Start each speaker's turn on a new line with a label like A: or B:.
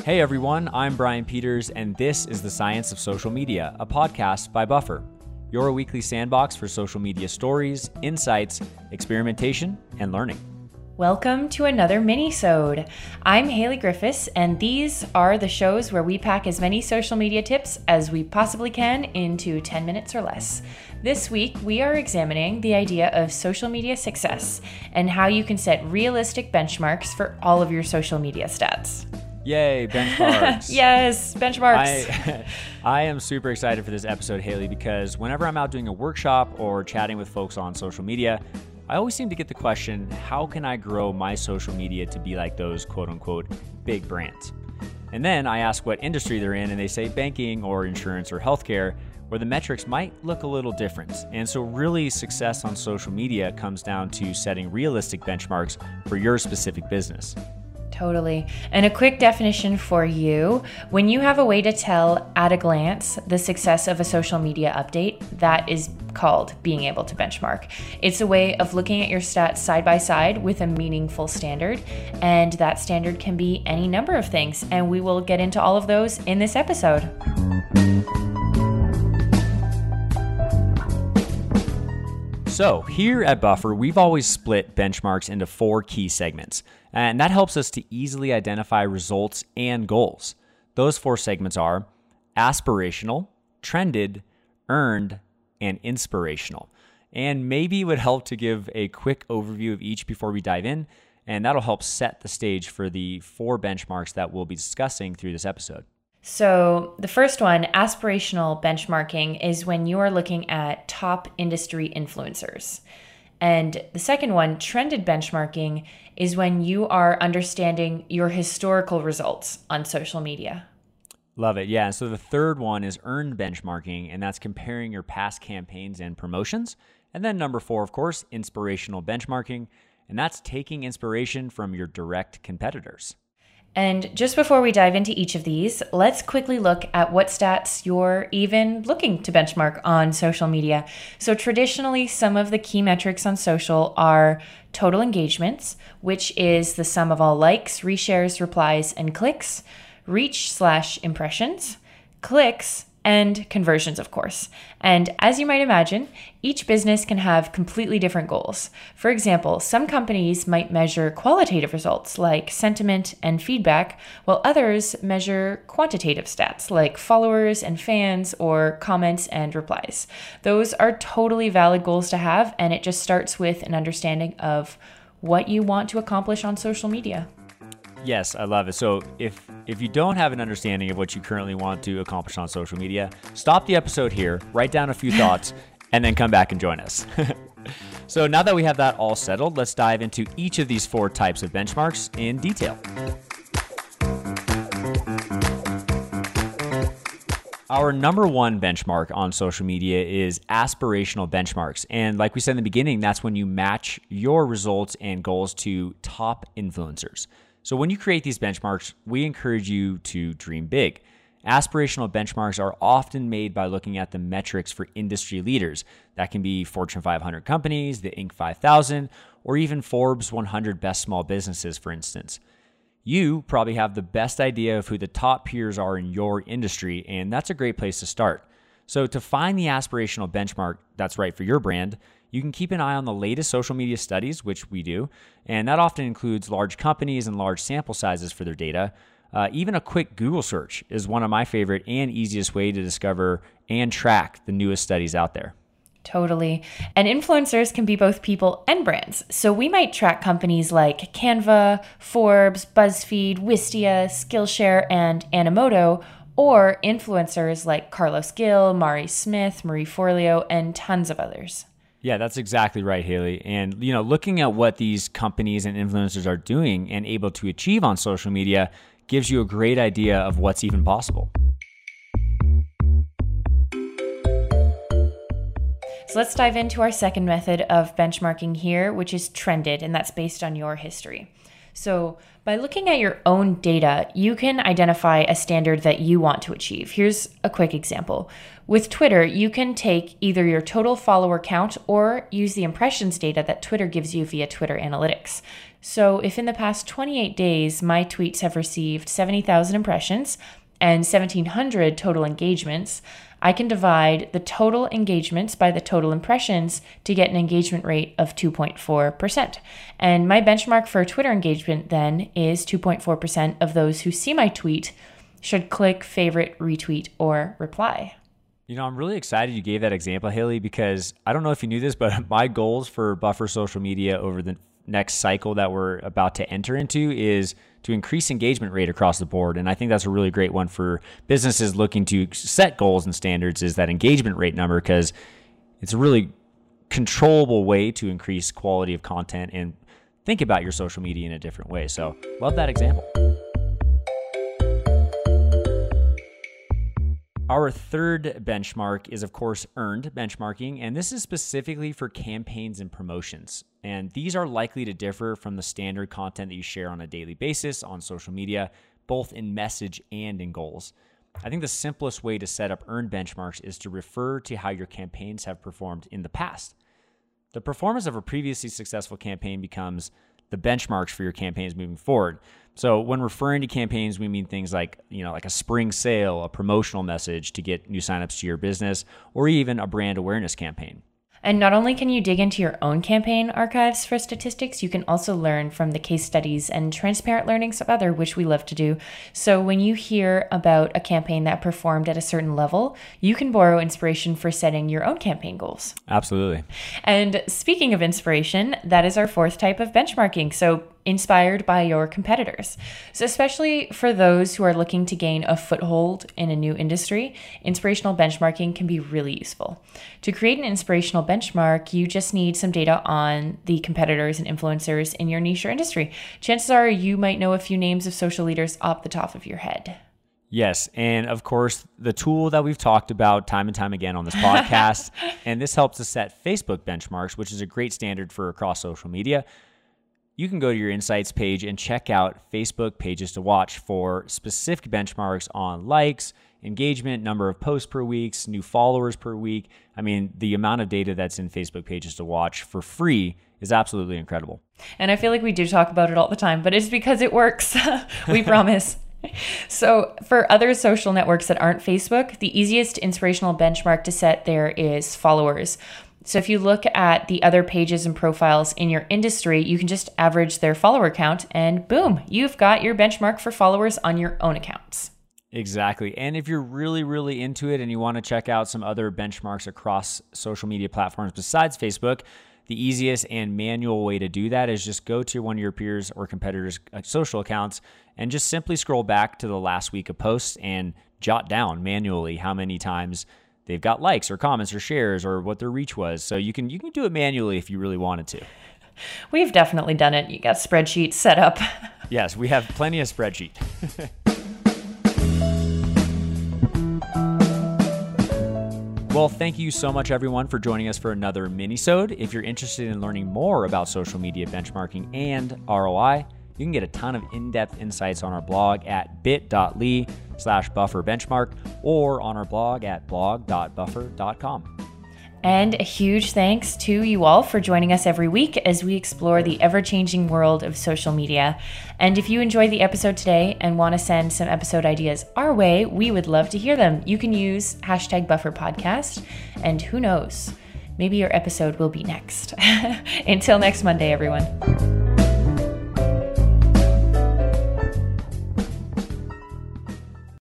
A: Hey everyone, I'm Brian Peters, and this is The Science of Social Media, a podcast by Buffer, your weekly sandbox for social media stories, insights, experimentation, and learning.
B: Welcome to another mini-sode. I'm Haley Griffiths, and these are the shows where we pack as many social media tips as we possibly can into 10 minutes or less. This week, we are examining the idea of social media success and how you can set realistic benchmarks for all of your social media stats.
A: Yay, benchmarks.
B: Yes, benchmarks.
A: I am super excited for this episode, Haley, because whenever I'm out doing a workshop or chatting with folks on social media, I always seem to get the question, how can I grow my social media to be like those quote unquote big brands? And then I ask what industry they're in, and they say banking or insurance or healthcare, where the metrics might look a little different. And so really success on social media comes down to setting realistic benchmarks for your specific business.
B: Totally. And a quick definition for you. When you have a way to tell at a glance the success of a social media update, that is called being able to benchmark. It's a way of looking at your stats side by side with a meaningful standard. And that standard can be any number of things. And we will get into all of those in this episode.
A: So here at Buffer, we've always split benchmarks into 4 key segments, and that helps us to easily identify results and goals. Those 4 segments are aspirational, trended, earned, and inspirational. And maybe it would help to give a quick overview of each before we dive in, and that'll help set the stage for the 4 benchmarks that we'll be discussing through this episode.
B: So the first one, aspirational benchmarking, is when you are looking at top industry influencers. And the second one, trended benchmarking, is when you are understanding your historical results on social media.
A: Love it. Yeah. So the third one is earned benchmarking, and that's comparing your past campaigns and promotions. And then number 4, of course, inspirational benchmarking, and that's taking inspiration from your direct competitors.
B: And just before we dive into each of these, let's quickly look at what stats you're even looking to benchmark on social media. So traditionally, some of the key metrics on social are total engagements, which is the sum of all likes, reshares, replies, and clicks, reach/impressions, clicks, and conversions, of course. And as you might imagine, each business can have completely different goals. For example, some companies might measure qualitative results like sentiment and feedback, while others measure quantitative stats like followers and fans or comments and replies. Those are totally valid goals to have, and it just starts with an understanding of what you want to accomplish on social media.
A: Yes, I love it. So if you don't have an understanding of what you currently want to accomplish on social media, stop the episode here, write down a few thoughts, and then come back and join us. So now that we have that all settled, let's dive into each of these 4 types of benchmarks in detail. Our number 1 benchmark on social media is aspirational benchmarks. And like we said in the beginning, that's when you match your results and goals to top influencers. So when you create these benchmarks, we encourage you to dream big. Aspirational benchmarks are often made by looking at the metrics for industry leaders. That can be Fortune 500 companies, the Inc. 5000, or even Forbes 100 Best Small Businesses, for instance. You probably have the best idea of who the top peers are in your industry, and that's a great place to start. So to find the aspirational benchmark that's right for your brand, you can keep an eye on the latest social media studies, which we do, and that often includes large companies and large sample sizes for their data. Even a quick Google search is one of my favorite and easiest way to discover and track the newest studies out there.
B: Totally. And influencers can be both people and brands. So we might track companies like Canva, Forbes, BuzzFeed, Wistia, Skillshare, and Animoto, or influencers like Carlos Gil, Mari Smith, Marie Forleo, and tons of others.
A: Yeah, that's exactly right, Haley. And, looking at what these companies and influencers are doing and able to achieve on social media gives you a great idea of what's even possible.
B: So let's dive into our second method of benchmarking here, which is trended, and that's based on your history. So by looking at your own data, you can identify a standard that you want to achieve. Here's a quick example. With Twitter, you can take either your total follower count or use the impressions data that Twitter gives you via Twitter Analytics. So if in the past 28 days, my tweets have received 70,000 impressions and 1,700 total engagements, I can divide the total engagements by the total impressions to get an engagement rate of 2.4%. And my benchmark for Twitter engagement then is 2.4% of those who see my tweet should click, favorite, retweet, or reply.
A: I'm really excited you gave that example, Haley, because I don't know if you knew this, but my goals for Buffer Social Media over the next cycle that we're about to enter into is to increase engagement rate across the board. And I think that's a really great one for businesses looking to set goals and standards, is that engagement rate number, because it's a really controllable way to increase quality of content and think about your social media in a different way. So love that example. Our third benchmark is, of course, earned benchmarking, and this is specifically for campaigns and promotions. And these are likely to differ from the standard content that you share on a daily basis on social media, both in message and in goals. I think the simplest way to set up earned benchmarks is to refer to how your campaigns have performed in the past. The performance of a previously successful campaign becomes the benchmarks for your campaigns moving forward. So when referring to campaigns, we mean things like, like a spring sale, a promotional message to get new signups to your business, or even a brand awareness campaign.
B: And not only can you dig into your own campaign archives for statistics, you can also learn from the case studies and transparent learnings of others, which we love to do. So when you hear about a campaign that performed at a certain level, you can borrow inspiration for setting your own campaign goals.
A: Absolutely.
B: And speaking of inspiration, that is our fourth type of benchmarking. So inspired by your competitors. So especially for those who are looking to gain a foothold in a new industry, inspirational benchmarking can be really useful. To create an inspirational benchmark, you just need some data on the competitors and influencers in your niche or industry. Chances are you might know a few names of social leaders off the top of your head.
A: Yes. And of course, the tool that we've talked about time and time again on this podcast, and this helps us set Facebook benchmarks, which is a great standard for across social media. You can go to your Insights page and check out Facebook pages to watch for specific benchmarks on likes, engagement, number of posts per week, new followers per week. I mean, the amount of data that's in Facebook pages to watch for free is absolutely incredible.
B: And I feel like we do talk about it all the time, but it's because it works. We promise. So for other social networks that aren't Facebook, the easiest inspirational benchmark to set there is followers. So if you look at the other pages and profiles in your industry, you can just average their follower count and boom, you've got your benchmark for followers on your own accounts.
A: Exactly. And if you're really, really into it and you want to check out some other benchmarks across social media platforms besides Facebook, the easiest and manual way to do that is just go to one of your peers or competitors' social accounts and just simply scroll back to the last week of posts and jot down manually how many times they've got likes or comments or shares or what their reach was. So you can do it manually if you really wanted to.
B: We've definitely done it. You got spreadsheets set up.
A: Yes, we have plenty of spreadsheet. Well, thank you so much, everyone, for joining us for another mini-sode. If you're interested in learning more about social media benchmarking and ROI, you can get a ton of in-depth insights on our blog at bit.ly/bufferbenchmark or on our blog at blog.buffer.com.
B: And a huge thanks to you all for joining us every week as we explore the ever-changing world of social media. And if you enjoyed the episode today and want to send some episode ideas our way, we would love to hear them. You can use #BufferPodcast, and who knows, maybe your episode will be next. Until next Monday, everyone.